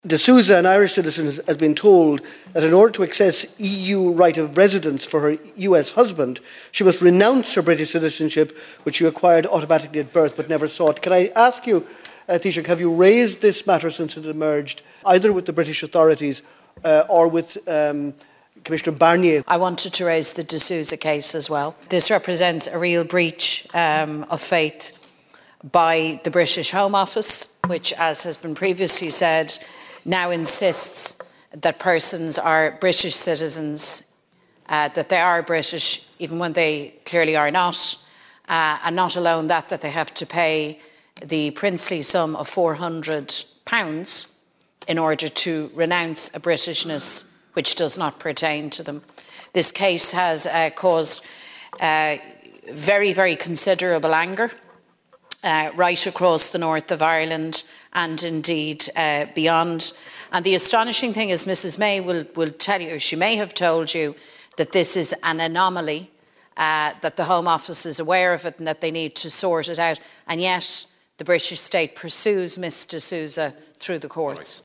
De Sousa, an Irish citizen, has been told that in order to access EU right of residence for her US husband, she must renounce her British citizenship, which she acquired automatically at birth but never sought. Can I ask you, Taoiseach, have you raised this matter since it emerged, either with the British authorities or with Commissioner Barnier? I wanted to raise the De Sousa case as well. This represents a real breach of faith by the British Home Office, which, as has been previously said, now insists that persons are British citizens, that they are British even when they clearly are not, and not alone that they have to pay the princely sum of £400 in order to renounce a Britishness which does not pertain to them. This case has caused very, very considerable anger right across the north of Ireland and indeed beyond. And the astonishing thing is Mrs May will tell you, or she may have told you, that this is an anomaly, that the Home Office is aware of it and that they need to sort it out. And yet the British state pursues Ms De Sousa through the courts.